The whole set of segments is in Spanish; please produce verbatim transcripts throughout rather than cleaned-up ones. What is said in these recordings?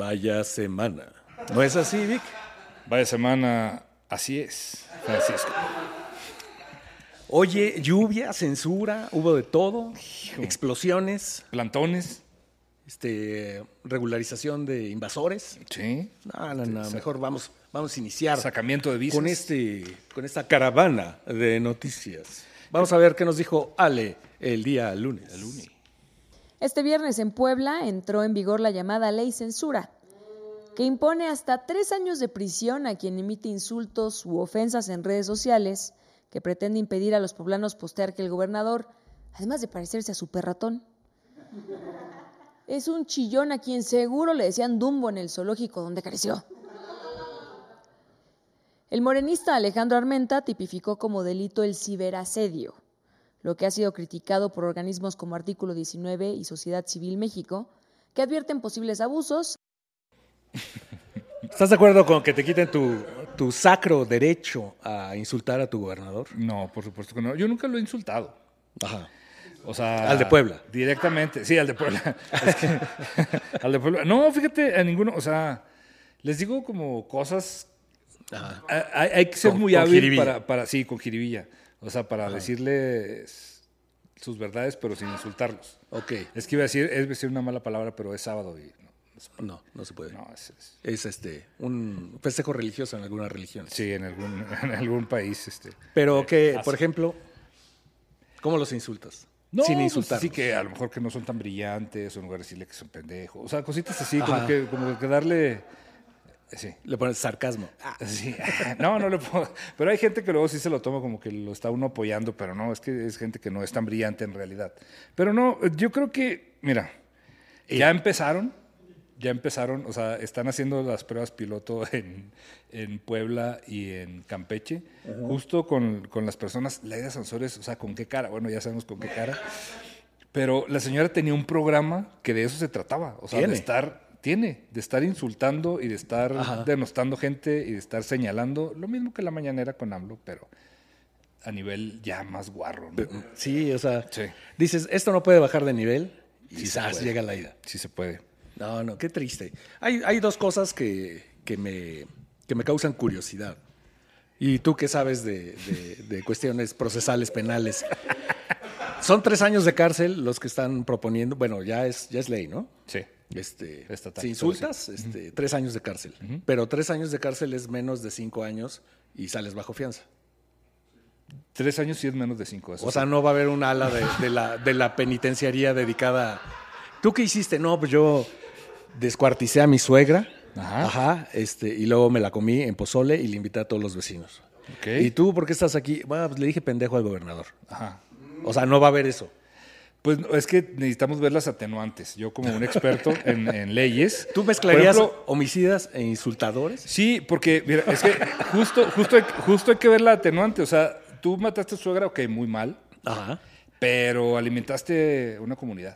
Vaya semana. ¿No es así, Vic? Vaya semana, así es, Francisco. Oye, lluvia, censura, hubo de todo, Hijo. explosiones. Plantones. Este, regularización de invasores. Sí. No, no, no, mejor vamos, vamos a iniciar. Sacamiento de visas. Con, este, con esta caravana de noticias. Vamos a ver qué nos dijo Ale el día lunes. El lunes. Este viernes en Puebla entró en vigor la llamada Ley Censura, que impone hasta tres años de prisión a quien emite insultos u ofensas en redes sociales, que pretende impedir a los poblanos postear que el gobernador, además de parecerse a su perratón, es un chillón a quien seguro le decían Dumbo en el zoológico donde creció. El morenista Alejandro Armenta tipificó como delito el ciberasedio, lo que ha sido criticado por organismos como Artículo diecinueve y Sociedad Civil México, que advierten posibles abusos. ¿Estás de acuerdo con que te quiten tu, tu sacro derecho a insultar a tu gobernador? No, por supuesto que no. Yo nunca lo he insultado. Ajá. O sea, al de Puebla. Directamente, sí, al de Puebla. Es que, al de Puebla. No, fíjate, a ninguno, o sea, les digo como cosas. Ajá. Hay, hay que ser con, muy con hábil jiribilla. para, para, sí, con jiribilla. O sea, para Ajá. decirles sus verdades, pero sin insultarlos. Ok. Es que iba a decir, es decir una mala palabra, pero es sábado y no. No, no se puede. No, es, es, es este un festejo religioso en algunas religiones. Sí, en algún, en algún país. Este, pero que, por ejemplo, ¿cómo los insultas? No, sin insultar. Pues sí, que a lo mejor que no son tan brillantes, o en lugar de decirle que son pendejos. O sea, cositas así, como que, como que darle. Sí. Le pones sarcasmo. Ah, sí. No, no le puedo. Pero hay gente que luego sí se lo toma como que lo está uno apoyando, pero no, es que es gente que no es tan brillante en realidad. Pero no, yo creo que, mira, ya empezaron. Ya empezaron, o sea, están haciendo las pruebas piloto en, en Puebla y en Campeche, uh-huh. justo con, con las personas. Laida Sansores, o sea, ¿con qué cara? Bueno, ya sabemos con qué cara. Pero la señora tenía un programa que de eso se trataba. O sea, ¿Tiene? de estar, tiene, de estar insultando y de estar Ajá. denostando gente y de estar señalando. Lo mismo que la mañanera con AMLO, pero a nivel ya más guarro, ¿no? Sí, o sea, sí. dices, esto no puede bajar de nivel y sí quizás llega Laida. Sí se puede. No, no, qué triste. Hay, hay dos cosas que, que, me, que me causan curiosidad. Y tú que sabes de, de, de cuestiones procesales penales. Son tres años de cárcel los que están proponiendo. Bueno, ya es, ya es ley, ¿no? Sí. Este, Estatal, si insultas, sí. este, uh-huh. tres años de cárcel. Uh-huh. Pero tres años de cárcel es menos de cinco años y sales bajo fianza. Tres años sí es menos de cinco. Eso o sí. sea, no va a haber un ala de, de, la, de la penitenciaría dedicada. ¿Tú qué hiciste? No, pues yo descuarticé a mi suegra, ajá. Ajá, este, y luego me la comí en pozole y le invité a todos los vecinos. Okay. ¿Y tú por qué estás aquí? Bueno, pues le dije pendejo al gobernador. Ajá. O sea, no va a haber eso. Pues es que necesitamos ver las atenuantes. Yo como un experto en, en leyes. ¿Tú mezclarías ejemplo, homicidas e insultadores? Sí, porque mira, es que justo, justo, hay, justo hay que ver la atenuante. O sea, tú mataste a tu suegra, ok, muy mal. Ajá. Pero alimentaste una comunidad.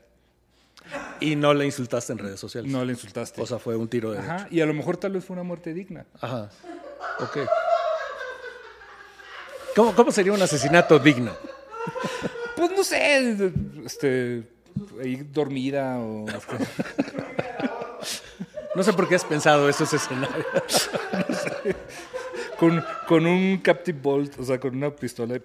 Y no le insultaste en redes sociales. No le insultaste. O sea, fue un tiro de Ajá. derecho. Y a lo mejor tal vez fue una muerte digna. Ajá. Ok. ¿Cómo, cómo sería un asesinato digno? Pues no sé, este, ahí dormida o... No sé por qué has pensado esos escenarios. No sé. Con, con un Captive Bolt, o sea, con una pistola.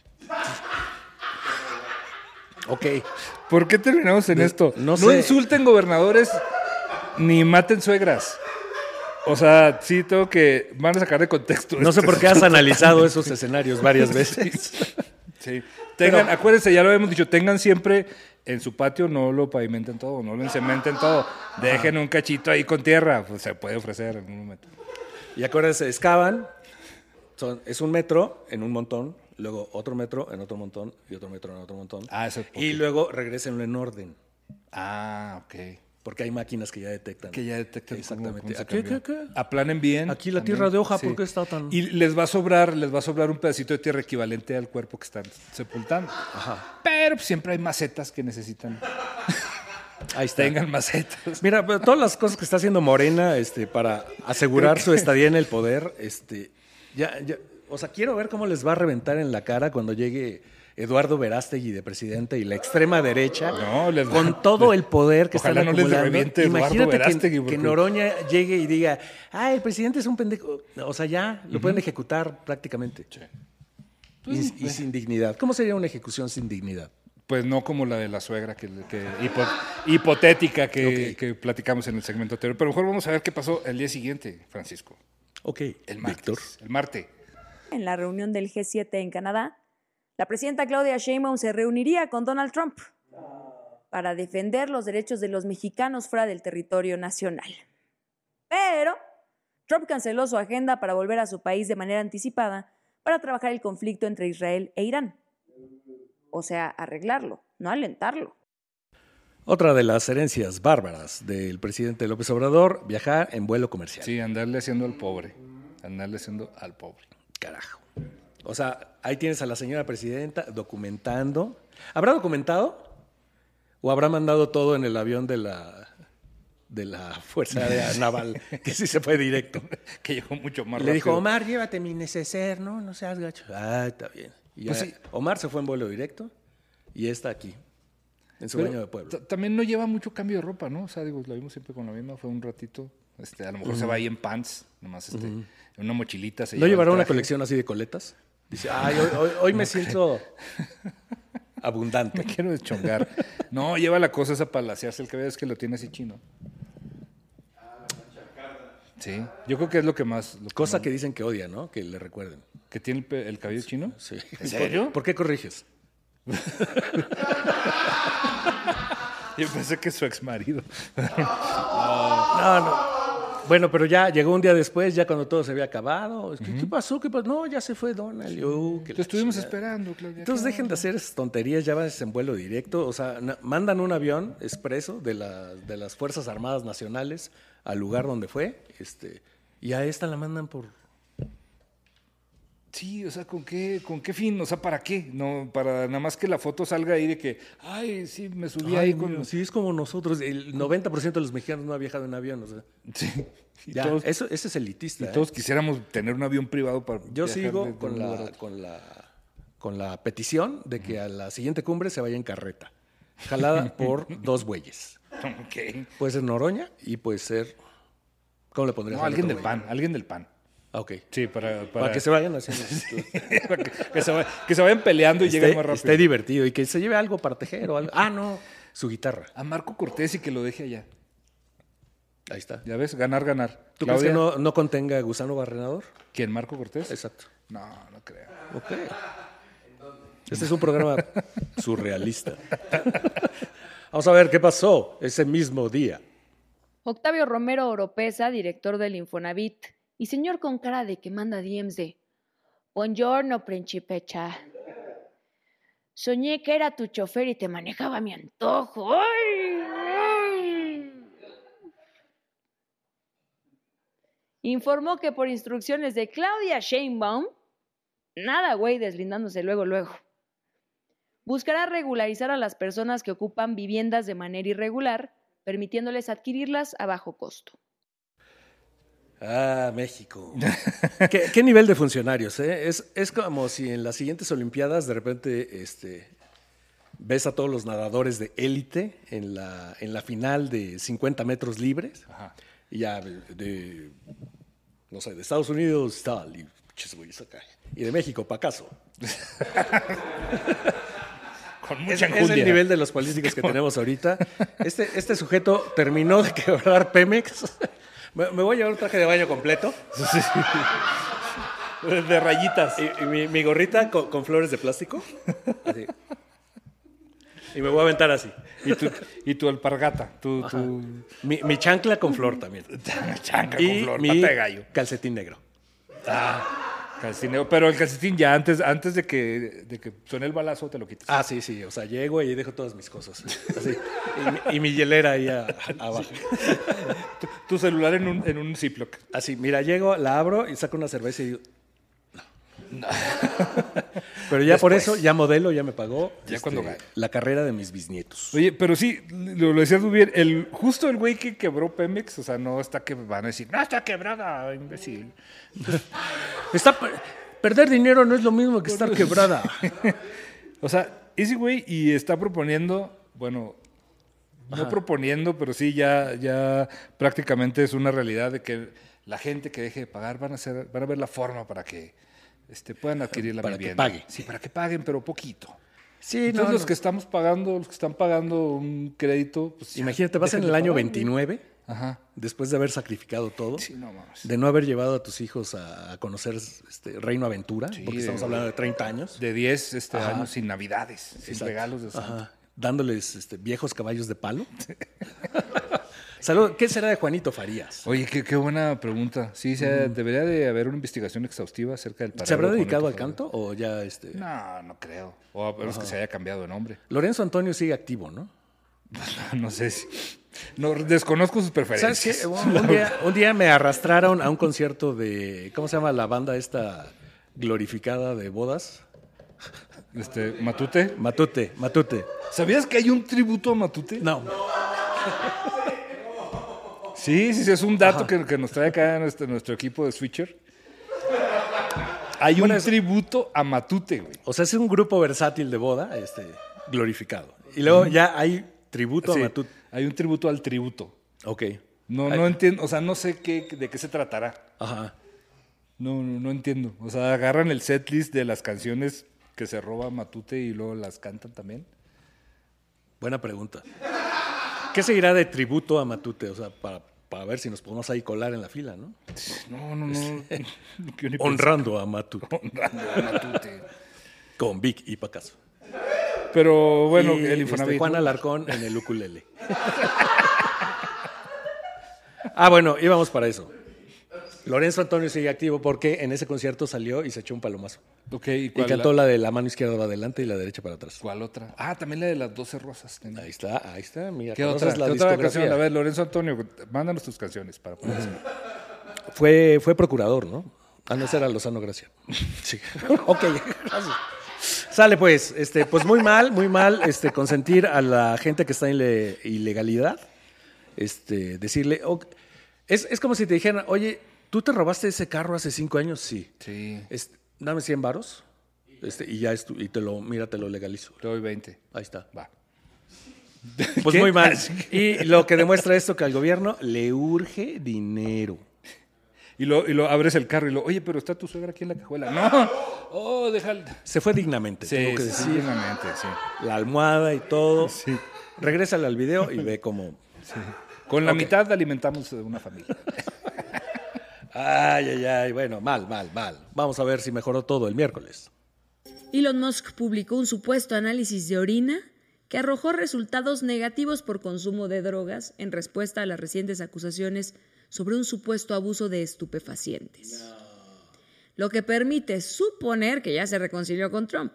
Ok. ¿Por qué terminamos en de, esto? No, no insulten gobernadores ni maten suegras. O sea, sí tengo que... Van a sacar de contexto. No sé por qué has analizado esos escenarios varias veces. Sí. Tengan, Pero, acuérdense, ya lo habíamos dicho, tengan siempre en su patio, no lo pavimenten todo, no lo encementen todo. Dejen un cachito ahí con tierra, pues se puede ofrecer en un momento. Y acuérdense, excavan, son, es un metro en un montón, luego otro metro en otro montón y otro metro en otro montón. Ah, eso. Y luego regresenlo en orden. Ah, ok. Porque hay máquinas que ya detectan. Que ya detectan. Exactamente. Cómo, cómo ¿Qué, qué, qué? Aplanen bien. Aquí la tierra de hoja, sí. ¿por qué está tan...? Y les va a sobrar, les va a sobrar un pedacito de tierra equivalente al cuerpo que están sepultando. Ajá. Pero pues, siempre hay macetas que necesitan. Ahí está. Tengan macetas. Mira, todas las cosas que está haciendo Morena este, para asegurar que... su estadía en el poder, este, ya, ya, o sea, quiero ver cómo les va a reventar en la cara cuando llegue Eduardo Verástegui de presidente y la extrema derecha, No, les- con todo el poder que Ojalá están no les acumulando. reviente Eduardo Imagínate Verástegui, que, porque- que Noroña llegue y diga, ah, el presidente es un pendejo. O sea, ya lo pueden ejecutar prácticamente. Y, y sin dignidad. ¿Cómo sería una ejecución sin dignidad? Pues no como la de la suegra, que, que hipo- hipotética que, Ok. que platicamos en el segmento anterior. Pero mejor vamos a ver qué pasó el día siguiente, Francisco. Ok, El martes. Víctor. El martes. En la reunión del G siete en Canadá, la presidenta Claudia Sheinbaum se reuniría con Donald Trump para defender los derechos de los mexicanos fuera del territorio nacional. Pero Trump canceló su agenda para volver a su país de manera anticipada para trabajar el conflicto entre Israel e Irán. O sea, arreglarlo, no alentarlo. Otra de las herencias bárbaras del presidente López Obrador, viajar en vuelo comercial. Sí, andarle haciendo al pobre. Andarle haciendo al pobre. Carajo. O sea, ahí tienes a la señora presidenta documentando. ¿Habrá documentado? ¿O habrá mandado todo en el avión de la, de la Fuerza Aérea Naval? Que sí se fue directo. Que llegó mucho más Le rápido. dijo, Omar, llévate mi neceser, ¿no? No seas gacho. Ah, está bien. Y ya, Pues sí. Omar se fue en vuelo directo y está aquí, en su Pero baño de pueblo. t- También no lleva mucho cambio de ropa, ¿no? O sea, digo, la vimos siempre con la misma, fue un ratito. Este, a lo mejor se va ahí en pants, nomás este, en una mochilita. Se ¿No lleva el llevará una traje. colección así de coletas? Dice, ay, hoy, hoy- hoy me siento abundante. Me quiero deschongar. No, lleva la cosa esa para lasearse. El cabello es que lo tiene así chino. Sí, yo creo que es lo que más... Lo que Cosa más- que dicen que odia, ¿no? Que le recuerden. ¿Que tiene el, pe- el cabello chino? Sí. ¿En serio? ¿Por, por qué corriges? Yo pensé que su ex marido. No, no. Bueno, pero ya llegó un día después, ya cuando todo se había acabado. Es que, ¿qué pasó? ¿Qué pasó? No, ya se fue Donald. Y, uh, que Te la estuvimos chingada. esperando, Claudia. Entonces ¿qué dejen de onda? hacer esas tonterías, ya vas en vuelo directo. O sea, na- mandan un avión expreso de, la- de las Fuerzas Armadas Nacionales al lugar donde fue. Este, y a esta la mandan por... Sí, o sea, ¿con qué, ¿con qué fin? O sea, ¿para qué? No, para nada más que la foto salga ahí de que, ay, sí, me subí Ay, ahí con... mira, sí, es como nosotros. El noventa por ciento de los mexicanos no ha viajado en avión. O sea, Sí. Y, ya, todos, eso, ese es elitista. y ¿eh? todos quisiéramos tener un avión privado para Yo viajar sigo de- de con un lugar a la, otro. con, la, con la petición de que a la siguiente cumbre se vaya en carreta, jalada por dos bueyes. Ok. Puede ser Noroña y puede ser... ¿Cómo le pondrías? No, al alguien otro del güey? pan, alguien del pan. Ah, ok. Sí, para, para, Para, que se vayan haciendo... para que, que se, va- que se vayan peleando y esté, lleguen más rápido. esté divertido y que se lleve algo para tejer o algo. Ah, no, su guitarra. A Marco Cortés y que lo deje allá. Ahí está. Ya ves, ganar, ganar. ¿Tú crees Claudia, que no, no contenga gusano barrenador? ¿Quién, Marco Cortés? Exacto. No, no creo. Ok. Este es un programa surrealista. Vamos a ver qué pasó ese mismo día. Octavio Romero Oropesa, director del Infonavit, y señor con cara de que manda D Ms de Buongiorno, principecha. Soñé que era tu chofer y te manejaba a mi antojo. ¡Ay! ¡Ay! Informó que por instrucciones de Claudia Sheinbaum, nada güey deslindándose luego, luego. Buscará regularizar a las personas que ocupan viviendas de manera irregular, permitiéndoles adquirirlas a bajo costo. Ah, México. ¿Qué, qué nivel de funcionarios? Eh? Es, es como si en las siguientes Olimpiadas de repente este, ves a todos los nadadores de élite en la, en la final de cincuenta metros libres. Ajá. Y ya de, de, no sé, de Estados Unidos tal, y, pinches güeyes acá. Y de México, pa' acaso. Con Es, mucha es enjundia. el nivel de los políticos que tenemos ahorita. Este, este sujeto terminó de quebrar Pemex. Me, me voy a llevar un traje de baño completo. De rayitas. Y, y mi, mi gorrita con, con flores de plástico. Así. Y me voy a aventar así. Y tu, y tu alpargata. Tu, tu Mi, mi chancla con flor también. chanca con Y flor, mi pata de gallo. calcetín negro. Calcetín negro. Pero el calcetín ya antes, antes de que, de que suene el balazo te lo quitas. Ah, sí, sí. O sea, llego y dejo todas mis cosas. Así. Y, mi- y mi hielera ahí a- abajo. Tu, tu celular en un, en un Ziploc. Así, mira, llego, la abro y saco una cerveza y digo... No. Pero ya por eso, ya modelo, ya me pagó Ya este, cuando gane. la carrera de mis bisnietos. Oye, pero sí, lo, lo decías muy bien. El, justo el güey que quebró Pemex, o sea, no está que van a decir, no está quebrada, imbécil. Está, perder dinero no es lo mismo que estar quebrada. O sea, ese güey y está proponiendo, bueno, no Ajá. proponiendo, pero sí ya, ya prácticamente es una realidad de que la gente que deje de pagar van a hacer, van a ver la forma para que este, puedan adquirir la Para que vivienda. paguen. Sí, para que paguen, pero poquito. Sí, Entonces no, los no. que estamos pagando, los que están pagando un crédito, pues ya Imagínate, vas en dejen el de año pagar, güey. veintinueve, Ajá. después de haber sacrificado todo, Sí, no mames. de no haber llevado a tus hijos a, a conocer este Reino Aventura, Sí, porque de- estamos hablando de treinta años. De diez este, Ajá. años sin navidades, sin Exacto. regalos de santo. Ajá. Dándoles este, viejos caballos de palo. Salud. ¿Qué será de Juanito Farías? Oye, qué, qué buena pregunta. Sí, se, debería de haber una investigación exhaustiva acerca del paradero. ¿Se habrá de dedicado al Juanito canto o ya este? Farías. No, no creo. O a menos que se haya cambiado de nombre. Lorenzo Antonio sigue activo, ¿no? No sé si... No, desconozco sus preferencias. ¿Sabes qué? Un, un día, un día me arrastraron a un concierto de, ¿cómo se llama la banda esta glorificada de bodas? Este, Matute. Matute, Matute. ¿Sabías que hay un tributo a Matute? No, Sí, sí, sí, es un dato que, que nos trae acá nuestro, nuestro equipo de Switcher. Hay Bueno, un es- tributo a Matute, güey. o sea, es un grupo versátil de boda, este, glorificado. Y luego ya hay tributo Sí, a Matute. hay un tributo al tributo. Ok. No, Ay. no entiendo, o sea, no sé qué, de qué se tratará. Ajá. No, no, no entiendo. O sea, agarran el setlist de las canciones que se roba Matute y luego las cantan también. Buena pregunta. ¿Qué seguirá de tributo a Matute? O sea, para, para ver si nos podemos ahí colar en la fila, ¿no? No, no, no. Yo ni Honrando a Matute. pensé. Honrando a Matute. Con Vic y Pacaso. Pero bueno, Y, el este, Infonavit. Juan Alarcón en el ukulele. Ah, bueno, íbamos para eso. Lorenzo Antonio sigue activo porque en ese concierto salió y se echó un palomazo. Ok, ¿y Y cuál, cantó la- la de la mano izquierda va adelante y la derecha para atrás. cuál otra? Ah, también la de las doce rosas. tenía. Ahí está, ahí está. Mira, ¿Qué conoces otra? la ¿Qué otra discografía. canción? A ver, Lorenzo Antonio, mándanos tus canciones para ponerse. Fue, fue procurador, ¿no? Ah, no, ese era Lozano Gracia. Sí. Ok, gracias. Sale pues, este, pues muy mal, muy mal, este, consentir a la gente que está en le- ilegalidad, este, decirle, ok, es, es como si te dijeran, oye, ¿tú te robaste ese carro hace cinco años? Sí. Sí, Este, dame cien varos, este, y ya es tu- y te lo, mira, te lo legalizo. te doy veinte. Ahí está. Va. Pues ¿Qué? muy mal. Y lo que demuestra esto que al gobierno le urge dinero. Y lo, y lo abres el carro y lo, oye, pero está tu suegra aquí en la cajuela. No, oh, déjalo. Se fue dignamente, Sí, tengo que sí, decir. sí, dignamente, sí. La almohada y todo. Sí. Regrésale al video y ve cómo. Con la Ok. mitad alimentamos una familia. Ay, ay, ay. Bueno, mal, mal, mal. Vamos a ver si mejoró todo el miércoles. Elon Musk publicó un supuesto análisis de orina que arrojó resultados negativos por consumo de drogas en respuesta a las recientes acusaciones sobre un supuesto abuso de estupefacientes. Lo que permite suponer que ya se reconcilió con Trump.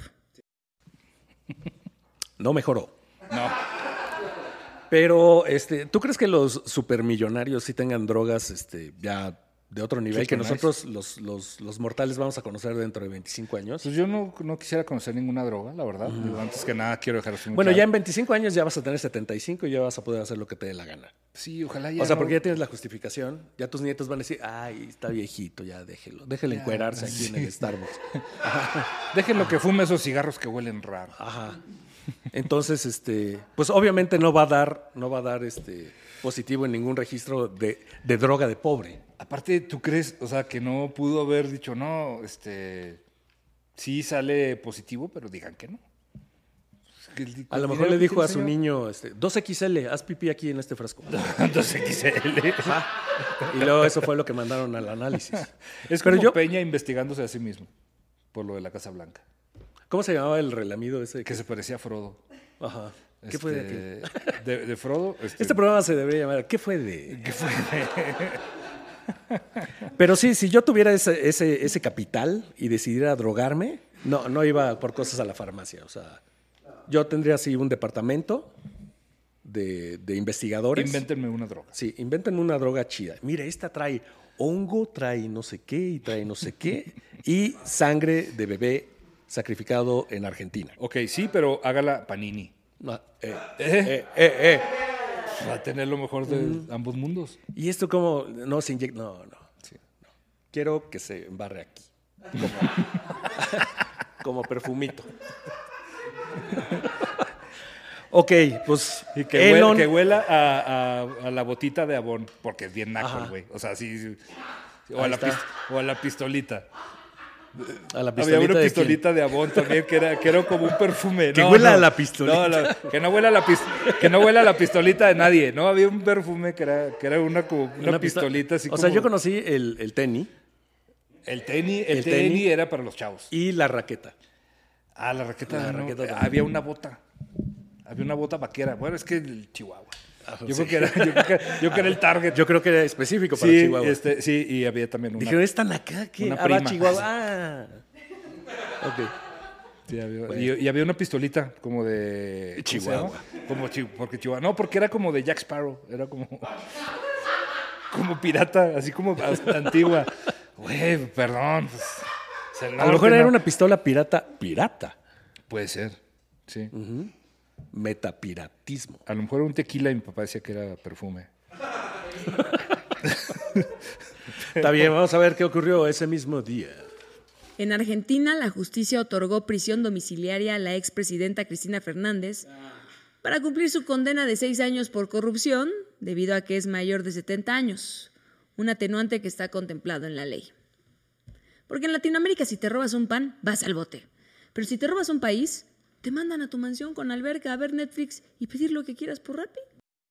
No mejoró. No. Pero, este, ¿tú crees que los supermillonarios sí tengan drogas este, ya de otro nivel Sí, que nice. nosotros, los, los, los mortales, vamos a conocer dentro de veinticinco años? Pues yo no, no quisiera conocer ninguna droga, la verdad. Digo, antes que nada quiero dejar esto muy Bueno, ya claro. en veinticinco años ya vas a tener setenta y cinco y ya vas a poder hacer lo que te dé la gana. Sí, ojalá ya O sea, no- porque ya tienes la justificación, ya tus nietos van a decir, ay, está viejito, ya déjelo, déjelo encuerarse aquí en el Starbucks. Déjenlo que fume esos cigarros que huelen raro. Ajá. Entonces, este, pues obviamente no va a dar, no va a dar este positivo en ningún registro de, de droga de pobre. Aparte, ¿tú crees, o sea, que no pudo haber dicho, no, este, sí sale positivo, pero digan que no? Que el- A lo el mejor video le que dijo te a su enseñó- niño, este, dos equis ele, haz pipí aquí en este frasco. dos equis ele. Ajá. Y luego eso fue lo que mandaron al análisis. Es Pero como yo, Peña investigándose a sí mismo por lo de la Casa Blanca, ¿cómo se llamaba el relamido ese? que se parecía a Frodo. Ajá. ¿Qué fue de aquí? Este, de, de Frodo. Este, Este programa se debería llamar ¿Qué fue de? ¿Qué fue Pero sí, si yo tuviera ese, ese, ese capital y decidiera drogarme, no, no iba por cosas a la farmacia. O sea, yo tendría así un departamento de, de investigadores. Invéntenme una droga. Sí, invéntenme una droga chida. Mira, esta trae hongo, trae no sé qué y trae no sé qué. Y sangre de bebé sacrificado en Argentina. Ok, sí, pero hágala panini. No, eh, ¿Eh? eh, eh, eh. Va a tener lo mejor de Mm. ambos mundos. Y esto como no se inyecta. No, no. Sí. no. Quiero que se embarre aquí. Como, como perfumito. Ok, pues Y que, huela, Elon... que huela a, a, a la botita de Avon, porque es bien naco, Ajá. güey. O sea, sí. sí. O Ahí a, la está. pist- o a la pistolita. A la Había pistolita una de pistolita de Avon también que era, que era como un perfume. Que No, huela no. a la pistolita. No, la- que, no huela a la pis- que no huela a la pistolita de nadie. No, había un perfume que era, que era una, como, una, Una pisto- pistolita así O como... sea, yo conocí el, el tenis El tenis, el, el tenis tenis. era para los chavos. y la raqueta. Ah, la raqueta. La no, raqueta eh, también. había una bota. Había una bota vaquera. Bueno, es que el Chihuahua. Yo, sí. creo que era, yo, creo que, yo creo que era el target. Yo creo que era específico para sí, Chihuahua. este, sí, y había también una. Dijeron, ¿es tan acá que una ah, va prima. Chihuahua? Ah. Ok. Sí, había- y, y había una pistolita como de ¿cómo se Chihuahua. llama? Como chi- porque Chihuahua. No, porque era como de Jack Sparrow. Era como. Como pirata, así como hasta antigua. Güey, perdón. Pues, es el A lo norte, mejor era ¿no? una pistola pirata. Pirata. Puede ser. Sí. Metapiratismo. A lo mejor era un tequila y mi papá decía que era perfume. Está bien, vamos a ver qué ocurrió ese mismo día. En Argentina, la justicia otorgó prisión domiciliaria a la expresidenta Cristina Fernández para cumplir su condena de seis años por corrupción, debido a que es mayor de setenta años, un atenuante que está contemplado en la ley. Porque en Latinoamérica, si te robas un pan, vas al bote. Pero si te robas un país, te mandan a tu mansión con alberca a ver Netflix y pedir lo que quieras por Rappi.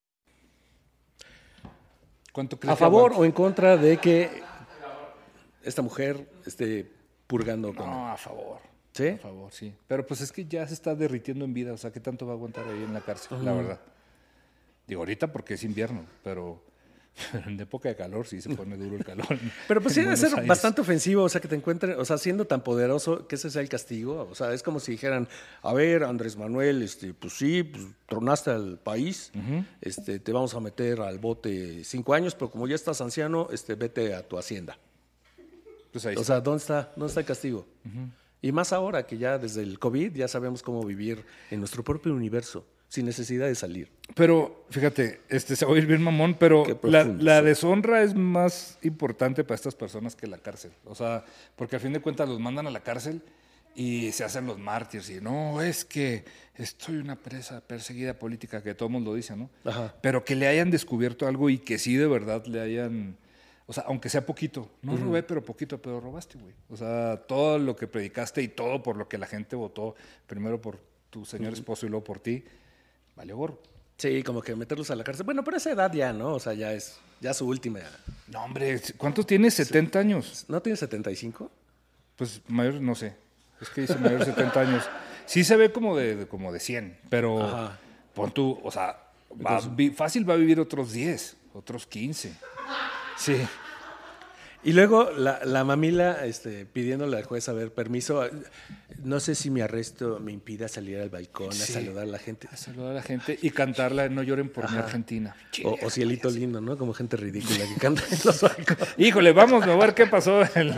¿Cuánto crees ¿A que favor aguanta? o en contra de que esta mujer esté purgando con No, a favor. ¿Sí? A favor, sí. Pero pues es que ya se está derritiendo en vida. O sea, ¿qué tanto va a aguantar ahí en la cárcel? La verdad. Digo, ahorita porque es invierno, pero en época de calor sí se pone duro el calor. Pero pues sí En debe Buenos ser Aires. bastante ofensivo, o sea, que te encuentren, o sea, siendo tan poderoso, que ese sea el castigo. O sea, es como si dijeran, a ver, Andrés Manuel, este, pues sí, pues, tronaste al país, este, te vamos a meter al bote cinco años, pero como ya estás anciano, este, vete a tu hacienda. Pues ahí O está. sea, ¿dónde está, dónde está el castigo? Y más ahora que ya desde el COVID ya sabemos cómo vivir en nuestro propio universo, sin necesidad de salir. Pero, fíjate, este se va a ir bien mamón, pero Qué la, profundo, la sí. deshonra es más importante para estas personas que la cárcel. O sea, porque a fin de cuentas los mandan a la cárcel y se hacen los mártires. Y no, es que estoy una presa perseguida política, que todo el mundo dice, ¿no? Ajá. Pero que le hayan descubierto algo y que sí de verdad le hayan... O sea, aunque sea poquito. No robé, pero poquito, pero robaste, güey. O sea, todo lo que predicaste y todo por lo que la gente votó, primero por tu señor esposo y luego por ti, valió gorro. Sí, como que meterlos a la cárcel. Bueno, pero a esa edad ya, ¿no? O sea, ya es ya su última. No, hombre, ¿cuántos tienes? setenta años. ¿No tiene setenta y cinco? Pues mayor, no sé. Es que dice mayor de setenta años. Sí se ve como de, de- como de cien, pero Ajá. pon tú, o sea, va a vi- fácil va a vivir otros diez, otros quince. Sí. Y luego la, la mamila este, pidiéndole al juez a ver permiso. No sé si mi arresto me impida salir al balcón a Sí. saludar a la gente. A saludar a la gente y cantarla No lloren por mi Ajá. Argentina. O, o cielito lindo, ¿no? Como gente ridícula que canta en los balcones. Híjole, vamos a ver qué pasó el,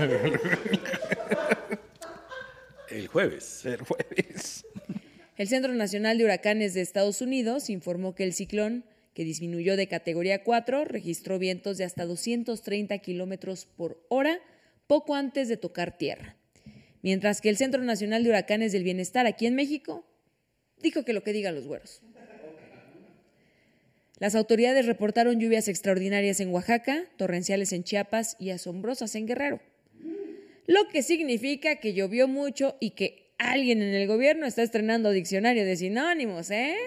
El jueves. el jueves. El Centro Nacional de Huracanes de Estados Unidos informó que el ciclón, que disminuyó de categoría cuatro, registró vientos de hasta doscientos treinta kilómetros por hora poco antes de tocar tierra. Mientras que el Centro Nacional de Huracanes del Bienestar aquí en México dijo que lo que digan los güeros. Las autoridades reportaron lluvias extraordinarias en Oaxaca, torrenciales en Chiapas y asombrosas en Guerrero. Lo que significa que llovió mucho y que alguien en el gobierno está estrenando diccionario de sinónimos, ¿eh?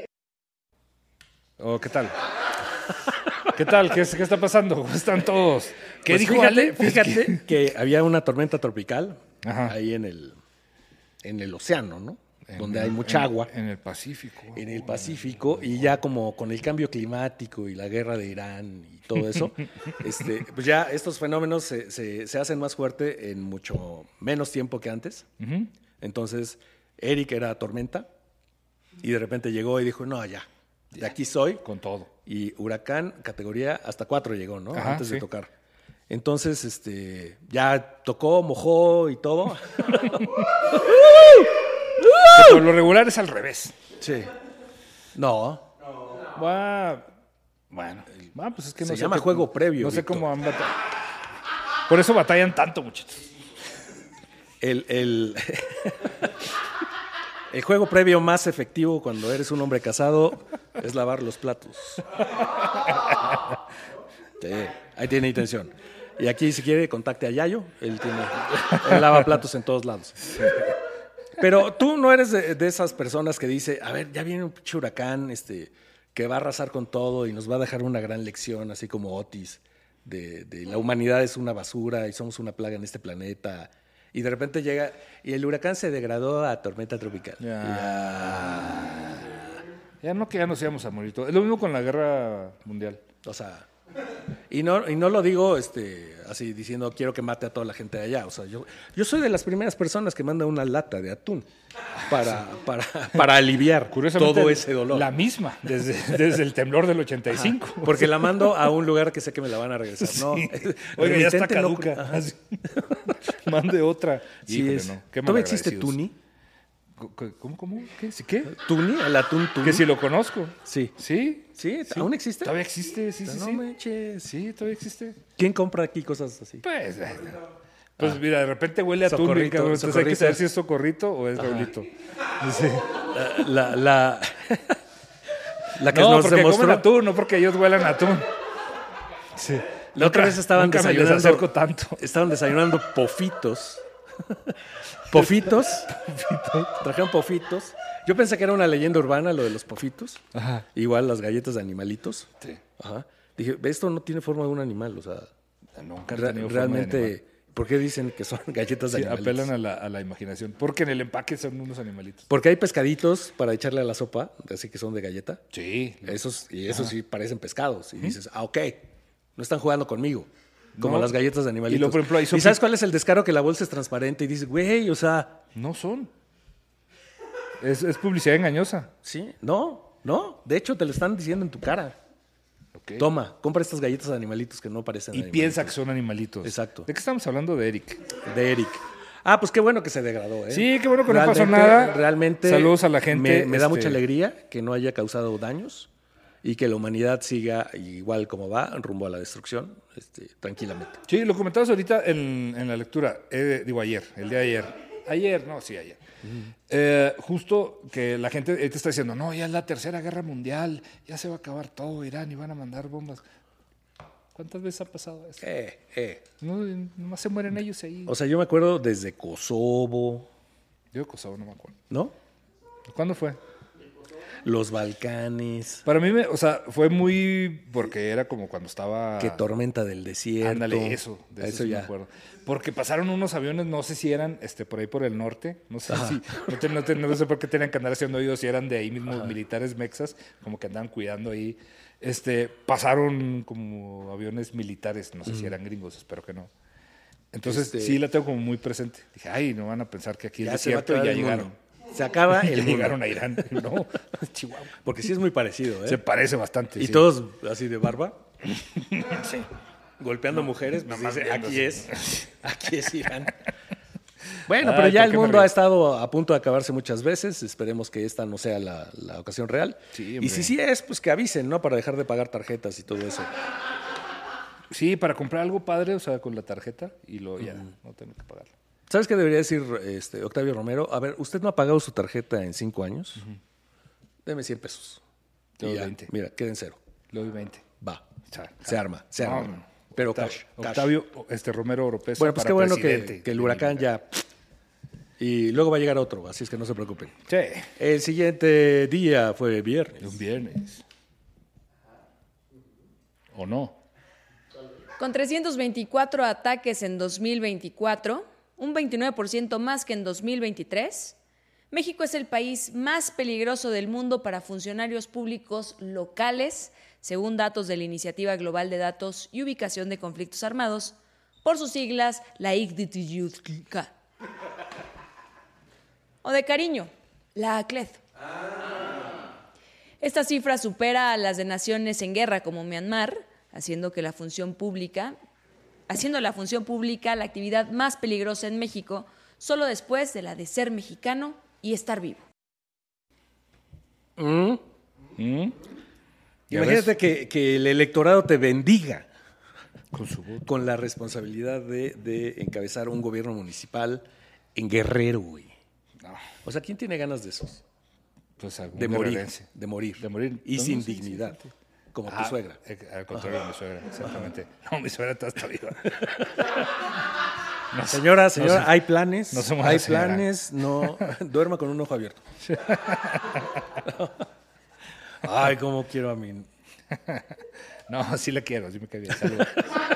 Oh, ¿qué tal? ¿Qué tal? ¿Qué, qué está pasando? ¿Cómo están todos? ¿Qué Pues dijo fíjate, Ale? Fíjate que había una tormenta tropical Ajá. ahí en el, en el océano, ¿no? En Donde el- hay mucha en- agua. En el Pacífico. En el Pacífico, y ya como con el cambio climático y la guerra de Irán y todo eso, este, pues ya estos fenómenos se, se- se hacen más fuerte en mucho menos tiempo que antes. Ujú. Entonces, Eric era tormenta y de repente llegó y dijo, no, ya, de aquí soy. Con todo. Y huracán, categoría hasta cuatro llegó, ¿no? Ajá, Antes de sí. tocar. Entonces, este, ya tocó, mojó y todo. Que por lo regular es al revés. Sí. No. Guau. Bueno, ah, pues es que no Se sé llama qué- juego previo, No sé Víctor. cómo han batallado. Por eso batallan tanto, muchachos. El, el, El juego previo más efectivo cuando eres un hombre casado es lavar los platos. Sí, ahí tiene intención. Y aquí, si quiere, contacte a Yayo. Él, tiene, él lava platos en todos lados. Pero tú no eres de, de esas personas que dice, a ver, ya viene un pinche huracán este, que va a arrasar con todo y nos va a dejar una gran lección, así como Otis, de, de la humanidad es una basura y somos una plaga en este planeta. Y de repente llega y el huracán se degradó a tormenta tropical. Ya. Ya. Ya no que ya nos íbamos a morir todos. Es lo mismo con la guerra mundial. O sea, y no, y no lo digo este, así diciendo quiero que mate a toda la gente de allá. O sea, yo, yo soy de las primeras personas que manda una lata de atún para, para, para aliviar todo ese dolor. La misma, desde, desde el temblor del ochenta y cinco. Ajá, porque la mando a un lugar que sé que me la van a regresar. Sí. No, oiga, ya está caduca. No... Mande otra. Sí, Híjole, es. No. ¿Qué ¿Todavía existe Tuni? ¿Cómo, cómo? ¿Qué? ¿Sí, qué? ¿Tuni? ¿El atún Tuni? Que si lo conozco. Sí. ¿Sí? ¿Sí? ¿Sí? ¿Aún existe? Todavía existe, sí, sí, no sí. Manches. Sí, todavía existe. ¿Quién compra aquí cosas así? Pues, pues ah. mira, de repente huele a atún, cabrón. Entonces hay que saber si es socorrito o es Raulito. Sí. La, la, la que no, nos porque demostró... comen atún, no porque ellos huelan atún. Sí. La otra vez estaban nunca desayunando... me les acerco tanto. Estaban desayunando pofitos. Pofitos. Trajeron pofitos. Yo pensé que era una leyenda urbana lo de los pofitos. Ajá. Igual las galletas de animalitos. Sí. Ajá. Dije, esto no tiene forma de un animal. O sea, nunca re- realmente, ¿por qué dicen que son galletas de sí, animalitos? apelan a la, a la imaginación. Porque en el empaque son unos animalitos. Porque hay pescaditos para echarle a la sopa, así que son de galleta. Sí. Esos, y esos Ajá. sí parecen pescados. Y ¿Mm? dices, ah, ok, no están jugando conmigo. Como no. las galletas de animalitos. Y, lo, por ejemplo, hay ¿Y sabes cuál es el descaro? Que la bolsa es transparente y dices, güey, o sea... No son. Es, es publicidad engañosa. Sí, no, no. De hecho, te lo están diciendo en tu cara. Okay. Toma, compra estas galletas de animalitos que no parecen y animalitos. Y piensa que son animalitos. Exacto. ¿De qué estamos hablando? De Eric. De Eric. Ah, pues qué bueno que se degradó, ¿eh? Sí, qué bueno que realmente, no pasó nada. Realmente. Saludos a la gente. Me, me da este... mucha alegría que no haya causado daños y que la humanidad siga igual como va, rumbo a la destrucción, este, tranquilamente. Sí, lo comentabas ahorita en, en la lectura, eh, digo ayer, el día de ayer. Ayer, no, sí, ayer. Uh-huh. Eh, justo que la gente te está diciendo, no, ya es la tercera guerra mundial, ya se va a acabar todo Irán y van a mandar bombas. ¿Cuántas veces ha pasado eso? Eh, eh. No, nomás se mueren ellos ahí. O sea, yo me acuerdo desde Kosovo. Yo de Kosovo no me acuerdo. ¿No? ¿Cuándo fue? Los Balcanes. Para mí, me, o sea, fue muy... Porque era como cuando estaba... Qué tormenta del desierto. Ándale, eso. De eso, eso sí ya. Me acuerdo. Porque pasaron unos aviones, no sé si eran este, por ahí por el norte. No sé Ajá. si... No, te, no, te, no sé por qué tenían que andar haciendo oídos si eran de ahí mismos Ajá. militares mexas, como que andaban cuidando ahí. Este, pasaron como aviones militares, no sé mm. si eran gringos, espero que no. Entonces este... sí la tengo como muy presente. Dije, ay, no van a pensar que aquí es desierto y ya llegaron. Mundo. Se acaba el mundo. Llegaron a Irán. No, Chihuahua. Porque sí es muy parecido, ¿eh? Se parece bastante. Y sí. todos así de barba. Sí. Golpeando no, mujeres. Pues dice, aquí es. Aquí es Irán. Bueno, Ay, pero ya el mundo ha estado a punto de acabarse muchas veces. Esperemos que esta no sea la, la ocasión real. Sí, y si sí es, pues que avisen, ¿no? Para dejar de pagar tarjetas y todo eso. Sí, para comprar algo padre, o sea, con la tarjeta y luego ya mm. no tener que pagarlo. ¿Sabes qué debería decir este, Octavio Romero? A ver, ¿usted no ha pagado su tarjeta en cinco años? Uh-huh. Deme cien pesos. Te doy veinte. Mira, queden cero. Le doy veinte. Va. Char, se arma, se arma. No, no. Pero Octavio, cash, Octavio este, Romero Oropesa. Bueno, pues qué bueno que, que el huracán ya... Y luego va a llegar otro, así es que no se preocupen. Sí. El siguiente día fue viernes. Un viernes. ¿O no? Con trescientos veinticuatro ataques en dos mil veinticuatro, un veintinueve por ciento más que en dos mil veintitrés, México es el país más peligroso del mundo para funcionarios públicos locales, según datos de la Iniciativa Global de Datos y Ubicación de Conflictos Armados, por sus siglas, la I C D T U K. O de cariño, la A C L E D. Esta cifra supera a las de naciones en guerra como Myanmar, haciendo que la función pública, haciendo la función pública la actividad más peligrosa en México, solo después de la de ser mexicano y estar vivo. Mm. Mm. Imagínate que, que el electorado te bendiga con, su voto. Con la responsabilidad de, de encabezar un gobierno municipal en Guerrero, güey. No. O sea, ¿quién tiene ganas de esos? Pues algún De morir, guerrerense. de morir. De morir. Y No, sin no, sí, dignidad, sí, sí. como tu Ah, suegra. eh, Al contrario de mi suegra, exactamente. No, mi suegra está hasta viva. No, Señora, señora, no se- hay planes, no se muera, hay señora. planes, no, duerma con un ojo abierto. Ay, cómo quiero a mi... No, sí la quiero, sí me cae bien. Saludos.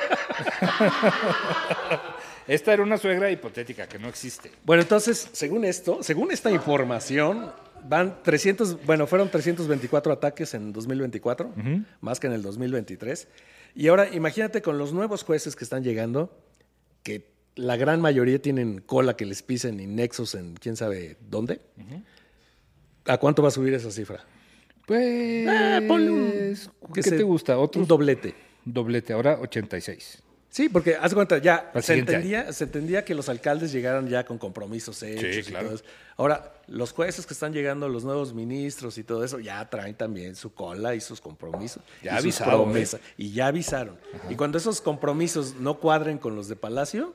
Esta era una suegra hipotética que no existe. Bueno, entonces, según esto, según esta información, van trescientos, bueno, fueron trescientos veinticuatro ataques en dos mil veinticuatro, más que en el dos mil veintitrés. Y ahora imagínate con los nuevos jueces que están llegando, que la gran mayoría tienen cola que les pisen y nexos en quién sabe dónde. ¿A cuánto va a subir esa cifra? Pues, Ah, ponle un- ¿qué que te se- gusta? Otro Un doblete. doblete, ahora ochenta y seis. Sí, porque haz de cuenta, ya Al se siguiente entendía, se entendía que los alcaldes llegaran ya con compromisos hechos. Sí, claro. Y todo eso. Ahora, los jueces que están llegando, los nuevos ministros y todo eso, ya traen también su cola y sus compromisos. Ya y sus avisaron, promesas. Y ya avisaron. Y cuando esos compromisos no cuadren con los de Palacio,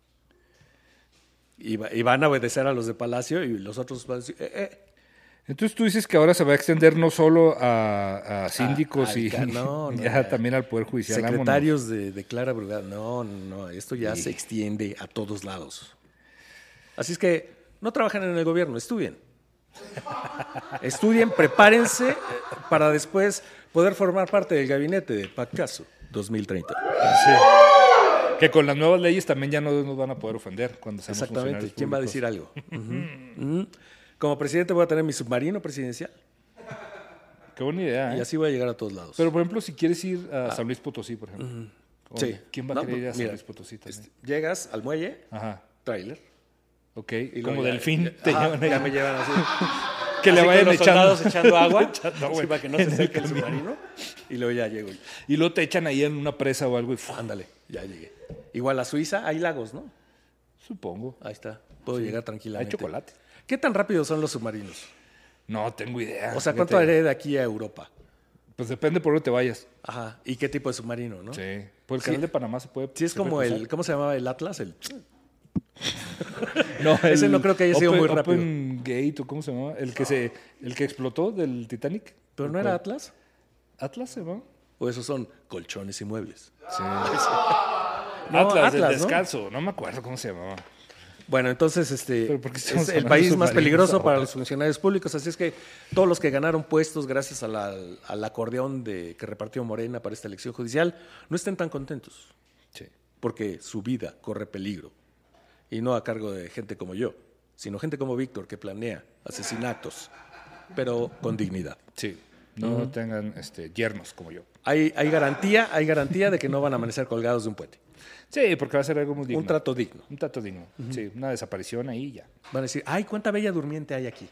y, va- y van a obedecer a los de Palacio, y los otros van a decir, eh, eh, Entonces tú dices que ahora se va a extender no solo a, a síndicos al y ca- no, no, ya ya. también al Poder Judicial. Vámonos. secretarios de, de Clara Brugada. No, no, esto ya se extiende a todos lados. Así es que no trabajan en el gobierno, estudien. Estudien, prepárense eh, para después poder formar parte del gabinete de Pacaso dos mil treinta. Sí. Que con las nuevas leyes también ya no nos van a poder ofender cuando seamos Exactamente. funcionarios ¿Quién va a públicos. decir algo? Ujú. Ujú. Como presidente voy a tener mi submarino presidencial Qué buena idea, y ¿eh? así voy a llegar a todos lados. Pero, por ejemplo, si quieres ir a San Luis Potosí, por ejemplo. ¿cómo- Sí. ¿Quién va a No, querer ir a pues, San mira, Luis Potosí también? este, llegas al muelle, Ajá. tráiler. Ok. y Como luego ya- delfín ya- te ajá, llevan ahí. ya me llevan así. Que le Así vayan con los echando. soldados echando agua Echando así agua para que no en se el seque el camino. submarino y luego ya llego. y- Y luego te echan ahí en una presa o algo y ¡fu! Ándale, ya llegué. Igual a Suiza hay lagos, ¿no? Supongo. Ahí está. Puedo llegar Hay tranquilamente. chocolate. ¿Qué tan rápidos son los submarinos? No tengo idea. O sea, ¿cuánto Fíjate. haré de aquí a Europa? Pues depende por dónde te vayas. Ajá. ¿Y qué tipo de submarino, no? Sí. Por el Sí. canal de Panamá se puede. Sí, es se como puede el, cruzar. ¿cómo se llamaba el Atlas? El, No, Ese el no creo que haya sido Open- muy rápido. Open Gate, ¿o cómo se llamaba? El que se, el que explotó del Titanic. ¿Pero no era Atlas? Atlas se llamaba. ¿O esos son colchones y muebles? Sí. No, Atlas, el Atlas, ¿no? descalzo. ¿no? me acuerdo cómo se llamaba. Bueno, entonces este Pero ¿por qué es estamos el hablando país de más submarinos peligroso ahora? para los funcionarios públicos, así es que todos los que ganaron puestos gracias a la- al acordeón de, que repartió Morena para esta elección judicial no estén tan contentos, Sí. porque su vida corre peligro y no a cargo de gente como yo, sino gente como Víctor que planea asesinatos, pero con dignidad. Sí. No tengan este, yernos como yo. Hay, hay garantía, hay garantía de que no van a amanecer colgados de un puente. Sí, porque va a ser algo muy digno. Un trato digno. Un trato digno. Sí, una desaparición ahí y ya. Van a decir, ay, cuánta bella durmiente hay aquí.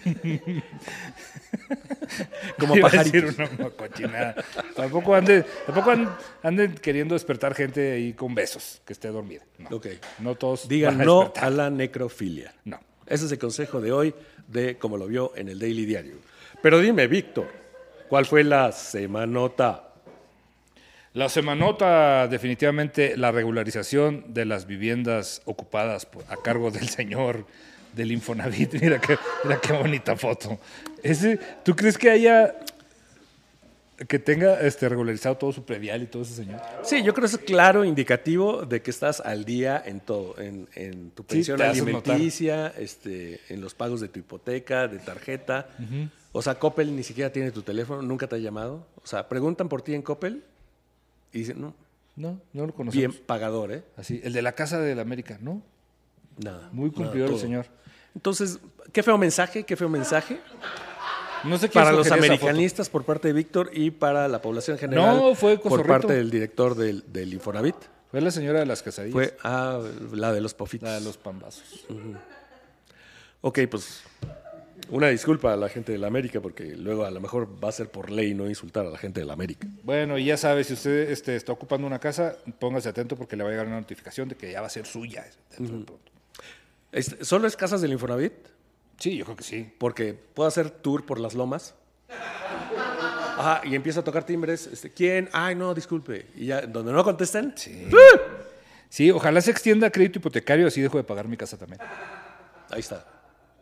Como Iba a decir pajaritos. una cochinada. Tampoco anden, tampoco an- anden queriendo despertar gente ahí con besos, que esté dormida. No, Ok. no todos Digan van a no despertar. a la necrofilia. No. Ese es el consejo de hoy de como lo vio en el Daily Diario. Pero dime, Víctor, ¿cuál fue la semanota? La semanota, definitivamente, la regularización de las viviendas ocupadas por- a cargo del señor del Infonavit. Mira qué, mira qué bonita foto. Ese, ¿tú crees que haya, que tenga este, regularizado todo su predial y todo ese señor? Sí, yo creo que es claro indicativo de que estás al día en todo, en, en tu Sí, pensión te haces notar. alimenticia, este, en los pagos de tu hipoteca, de tarjeta. O sea, Coppel ni siquiera tiene tu teléfono, nunca te ha llamado. O sea, preguntan por ti en Coppel y dicen, no, No, no lo conocemos. bien pagador, ¿eh? Así, el de la Casa de la América, ¿no? Nada. Muy nada, cumplidor el todo. señor. Entonces, qué feo mensaje, qué feo mensaje No sé quién para los sugería esa americanistas por parte de Víctor y para la población general No, fue por Cosorrito. parte del director del, del Infonavit. foto. Fue la señora de las quesadillas. Fue ah, la de los pofitos. la de los pambazos. Ok, pues una disculpa a la gente de la América porque luego a lo mejor va a ser por ley no insultar a la gente de la América. Bueno, y ya sabe, si usted este, está ocupando una casa, póngase atento porque le va a llegar una notificación de que ya va a ser suya dentro de pronto. Este, ¿Solo es casas del Infonavit? Sí, yo creo que sí. Porque puedo hacer tour por las lomas. Ajá, y empiezo a tocar timbres. Este, ¿Quién? Ay, no, disculpe. Y ya, donde no contesten, Sí. Sí, ojalá se extienda a crédito hipotecario, así dejo de pagar mi casa también. ahí está.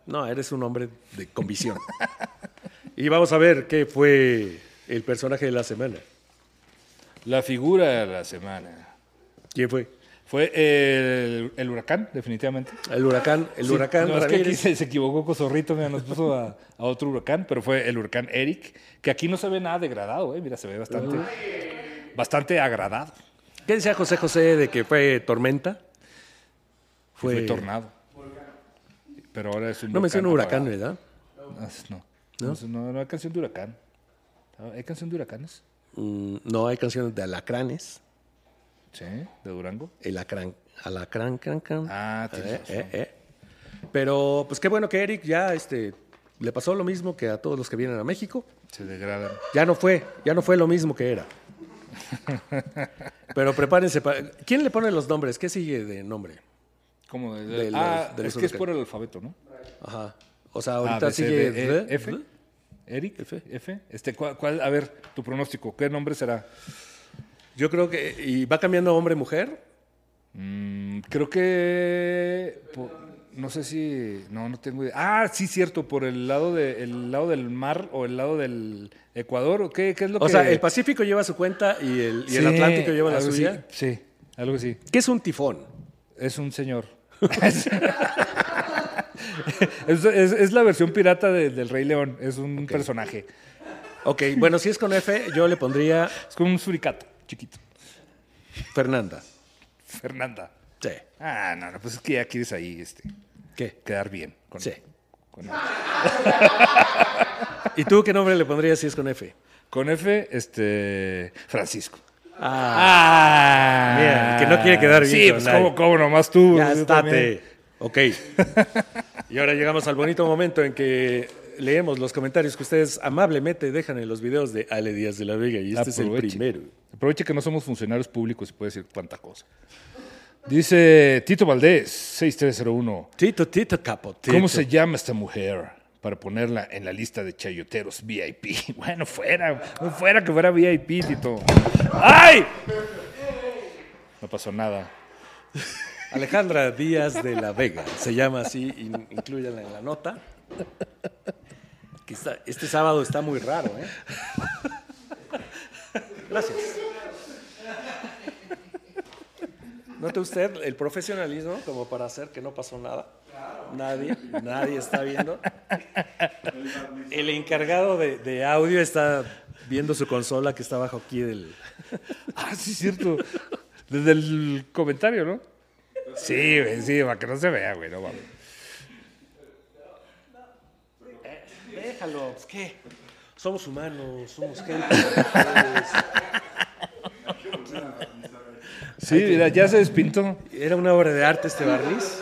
No, eres un hombre de, con visión. Y vamos a ver qué fue el personaje de la semana. La figura de la semana. ¿Quién fue? Fue el, el huracán, definitivamente. El huracán, el Sí, huracán no, es que aquí Ramírez. se, se equivocó Cosorrito, mira, nos puso a, a otro huracán, pero fue el huracán Eric, que aquí no se ve nada degradado, eh, mira, se ve bastante, bastante agradado. ¿Qué decía José José de que fue tormenta? Fue, Fue, tornado. Pero ahora es un No menciona huracán, apagado. ¿verdad? Ah, No, ¿No? no, no, no hay canción de huracán. ¿Hay canción de huracanes? Mm, no, hay canciones de alacranes. Sí, de Durango. El alacrán, alacrán, can, can. Ah, tienes Eh, razón. eh, eh. Pero, pues qué bueno que Eric ya este, le pasó lo mismo que a todos los que vienen a México. Se degradan. Ya no fue, ya no fue lo mismo que era. Pero prepárense. Para... ¿Quién le pone los nombres? ¿Qué sigue de nombre? ¿Cómo? De, De los- ah, de los es que es huracanes. por el alfabeto, ¿no? Ajá. O sea, A, ahorita B, C, sigue D, E, D, F. D. Eric, F. F. Este, ¿cuál, cuál- a ver, tu pronóstico, ¿qué nombre será? Yo creo que. ¿Y va cambiando hombre-mujer? Mm, creo que po- no sé si no no tengo idea. Ah, sí, cierto, por el lado de el lado del mar o el lado del Ecuador, ¿o qué, qué es lo O que? sea, el Pacífico lleva su cuenta y el, y el Sí, Atlántico lleva la algo suya. así, sí, algo así. ¿Qué es un tifón? Es un señor. es, es- es la versión pirata de- del Rey León. Es un personaje. Ok, bueno, si es con F, yo le pondría Es como un suricato chiquito. Fernanda. Fernanda. Sí. Ah, no, no, pues es que ya quieres ahí este, ¿Qué? quedar bien. Con, Sí. Con, ¿Y tú qué nombre le pondrías si es con F? con F, este. Francisco. Ah, Ah, mira, el que no quiere quedar bien Sí, con pues nadie. como, como nomás tú. ya yo estate. Ok. Y ahora llegamos al bonito momento en que leemos los comentarios que ustedes amablemente dejan en los videos de Ale Díaz de la Vega. Y este es el Aproveche. primero. Aproveche que no somos funcionarios públicos y puede decir cuánta cosa. Dice Tito Valdés, seis tres cero uno. Tito, Tito, capo. Tito. ¿Cómo se llama esta mujer para ponerla en la lista de chayoteros V I P? Bueno, fuera, no fuera que fuera V I P, Tito. ¡Ay! No pasó nada. Alejandra Díaz de la Vega. Se llama así, in- inclúyanla en la nota. Aquí está- este sábado está muy raro, ¿eh? Gracias. ¿Note usted el profesionalismo como para hacer que no pasó nada? Nadie, nadie está viendo. El encargado de, de audio está viendo su consola que está abajo aquí del... Ah, sí, es cierto. Desde el comentario, ¿no? Sí, güey, sí, para que no se vea, güey, no vamos. Déjalo, pues, ¿qué? Somos humanos, somos gente. Sí, mira, ya se despintó. Era una obra de arte este barniz.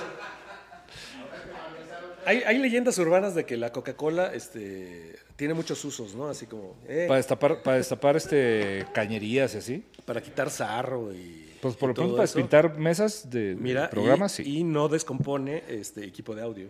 Hay, hay leyendas urbanas de que la Coca-Cola este, tiene muchos usos, ¿no? Así como eh, Para destapar, para destapar este, cañerías y así. para quitar sarro y. Pues por y lo todo pronto para eso. despintar mesas de Mira, programas, y, sí. y no descompone este equipo de audio.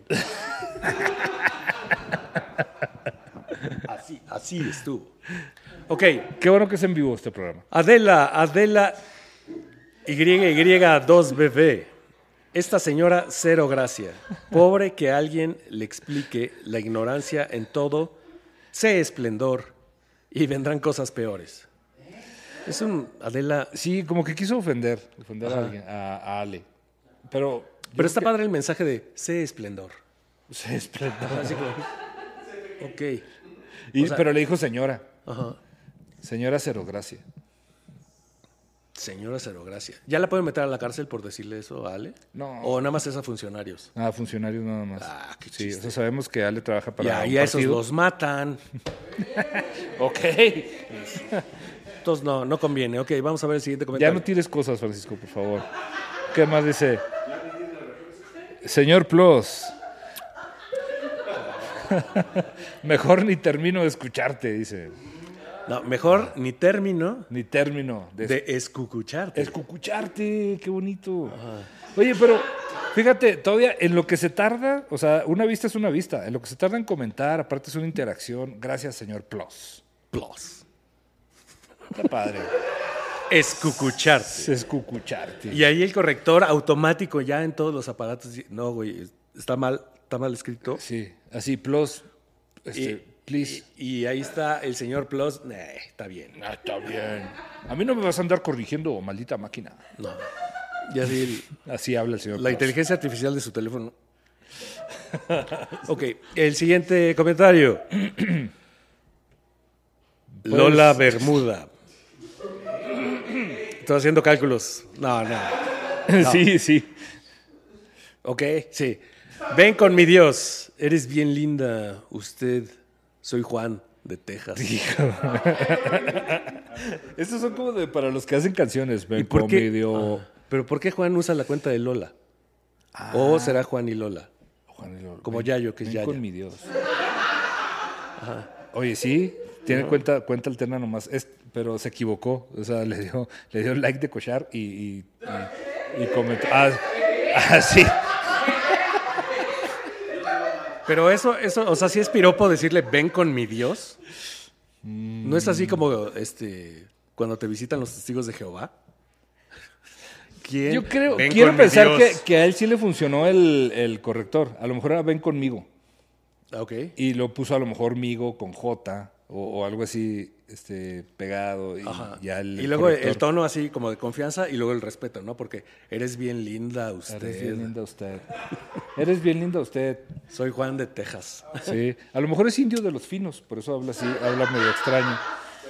así, así estuvo. Ok, Qué bueno que es en vivo este programa. Adela, Adela Y Y dos B B. Esta señora, cero gracia. Pobre que alguien le explique la ignorancia en todo, sé esplendor y vendrán cosas peores. Es un, Adela, Sí, como que quiso ofender, ofender a Ajá. alguien, a, a Ale. Pero. yo pero está creo padre el mensaje de sé esplendor. que se esplendó. Así como, ok. Y- O sea- pero le dijo señora. Ajá. Señora Cero Gracia. Señora cero gracia. ¿Ya la pueden meter a la cárcel por decirle eso a Ale? No. O nada más es a funcionarios. Ah, funcionarios nada más. Ah, qué Sí, chiste. o sea, sabemos que Ale trabaja para. Y ahí un a esos partido. los matan. Ok. Entonces no, no conviene. Ok, vamos a ver el siguiente Ya comentario. no tires cosas, Francisco, por favor. ¿Qué más dice? Señor Plus. Mejor ni termino de escucharte, dice. No, mejor ni término Ni término de, de escucucharte. escucharte. Qué bonito. Oye, pero fíjate, todavía en lo que se tarda, o sea, una vista es una vista. En lo que se tarda en comentar, aparte es una interacción. Gracias, señor Plus. Plus. Está padre. Escucucharte. Es escucharte. Y ahí el corrector automático ya en todos los aparatos. dice, no, güey, está mal. está mal escrito. Sí, así, plus, este, Y, please. y, y ahí está el señor Plus. Eh, está bien. Ah, está bien. A mí no me vas a andar corrigiendo, maldita máquina. No. Y así el- Así habla el señor la Plus. inteligencia artificial de su teléfono. Ok, el siguiente comentario. Lola Bermuda. Estoy haciendo cálculos. No, no. No. Sí, sí. Ok, sí. Ven con mi Dios. Eres bien linda. Usted. Soy Juan de Texas. Estos son como de para los que hacen canciones. Ven ¿Y por qué? medio... Ah, ¿Pero por qué Juan usa la cuenta de Lola? ¿O será Juan y Lola? Juan y Lola, Como ven- Yayo, que es ven Yaya. con mi Dios. Oye, sí, tiene cuenta, cuenta alterna nomás, es, pero se equivocó. O sea, le dio, le dio like de cochar y, y, y- y comentó. Ah, ah, sí. Pero eso, eso, o sea, sí es piropo decirle ven con mi Dios. ¿No es así como este cuando te visitan los testigos de Jehová? ¿Quién? Yo creo, Ven quiero con mi pensar que, Dios. que a él sí le funcionó el, el corrector. A lo mejor era ven conmigo. Ah, ok. Y lo puso a lo mejor migo con J o, o algo así este, pegado. Y, Ajá. ya el y luego el corrector. tono así como de confianza y luego el respeto, ¿no? Porque eres bien linda usted. Eres bien linda usted. Eres bien linda usted. Soy Juan de Texas. Sí. A lo mejor es indio de los finos, por eso habla así, habla medio extraño.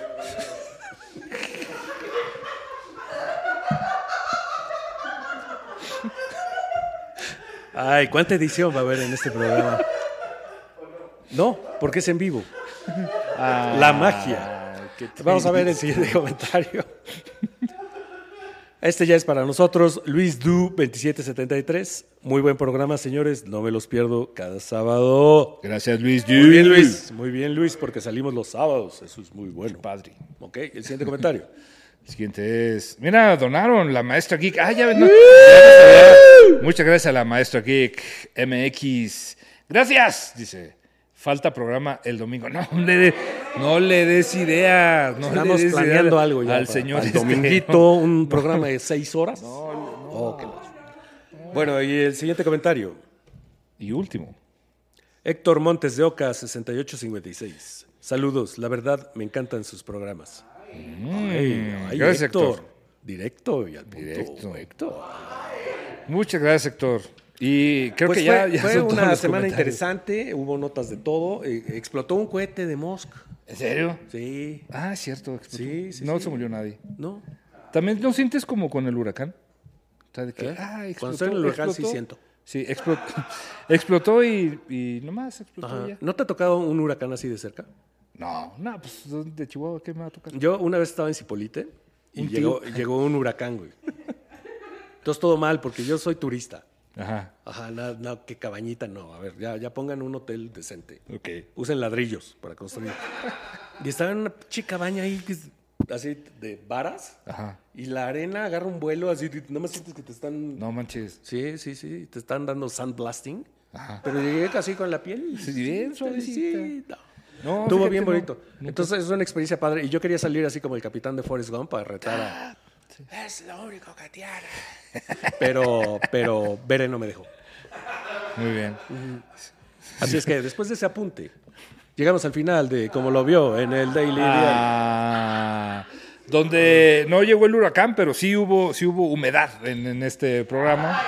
Ay, ¿cuánta edición va a haber en este programa? No, porque es en vivo. La magia. Ay, qué Vamos a ver el triste. siguiente comentario. Este ya es para nosotros. Luis Du, veintisiete setenta y tres. Muy buen programa, señores. No me los pierdo cada sábado. Gracias, Luis. Muy bien, Luis. Muy bien, Luis, porque salimos los sábados. Eso es muy bueno. Padre. Ok, el siguiente comentario. El siguiente es. Mira, donaron la maestra Geek. Ah, ya ven. no, ya no sabía. Muchas gracias a la maestra Geek M X. Gracias, dice. Falta programa el domingo. No le, de- no le des ideas. No Estamos le des planeando ideas algo ya. al para- señor. para el este. dominguito, un programa de seis horas. Oh, qué mal. Bueno, y el siguiente comentario. Y último. Héctor Montes de Oca, sesenta y ocho cincuenta y seis. Saludos, la verdad me encantan sus programas. Ay, ay, gracias, Héctor. Héctor. Directo y al punto. Directo. Héctor. Muchas gracias, Héctor. Y creo Pues que ya, fue, ya fue son todos una los semana comentarios. interesante, hubo notas de todo. eh, explotó un cohete de Musk. ¿En serio? Sí, Ah, es cierto. explotó. Sí, sí, no sí. se murió nadie. ¿no? ¿También lo sientes como con el huracán? O sea, de que, ¿Eh? ah, explotó, Cuando estoy en el huracán sí explotó. siento. Sí, explotó, explotó y, y nomás explotó Ajá. ya. ¿No te ha tocado un huracán así de cerca? No, no, pues de Chihuahua, ¿qué me va a tocar? Yo una vez estaba en Cipolite y Un llegó, tío. llegó un huracán, güey. Entonces todo mal porque yo soy turista. Ajá, Ajá, no, no, que cabañita no. A ver, ya, ya pongan un hotel decente. ok. Usen ladrillos para construir. Y estaba en una chica cabaña ahí, que es así de varas. Ajá. Y la arena agarra un vuelo así, nada más sientes que te están... No manches. Sí, sí, sí, te están dando sandblasting. Ajá. Pero llegué casi con la piel. Sí, bien suavecita. Sí, no. No, Estuvo fíjate, bien no. bonito. Nunca. Entonces es una experiencia padre. Y yo quería salir así como el capitán de Forrest Gump para retar a... Es lo único que tiene. Pero, pero Bere no me dejó. Muy bien. Así es que después de ese apunte, llegamos al final de como lo vio en el Daily Diario. Ah, donde no llegó el huracán, pero sí hubo, sí hubo humedad en, en este programa.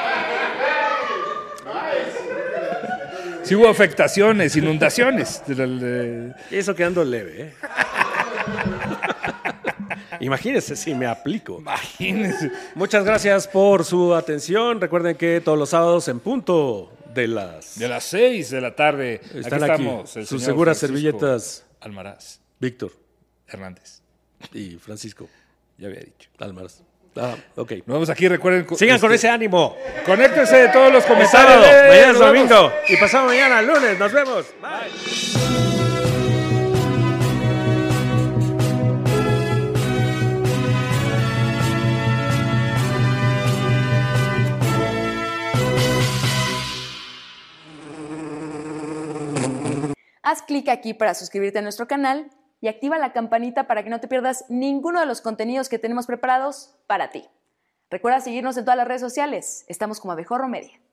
Sí hubo afectaciones, inundaciones. De la- de- Y eso quedando leve, ¿eh? Imagínense si me aplico. Imagínense. Muchas gracias por su atención. Recuerden que todos los sábados en punto de las... De las seis de la tarde. Están aquí aquí, estamos. el sus señor seguras Francisco servilletas. Almaraz Víctor Hernández. y Francisco Ya había dicho. Almaraz. Ah, ok. Nos vemos aquí, recuerden. Sigan con este, ese ánimo. Conéctense de todos los Es comentarios. sábado, Eh, mañana es nos vemos. domingo y pasado mañana lunes. Nos vemos. Bye. Haz clic aquí para suscribirte a nuestro canal y activa la campanita para que no te pierdas ninguno de los contenidos que tenemos preparados para ti. Recuerda seguirnos en todas las redes sociales. Estamos como Abejorro Media.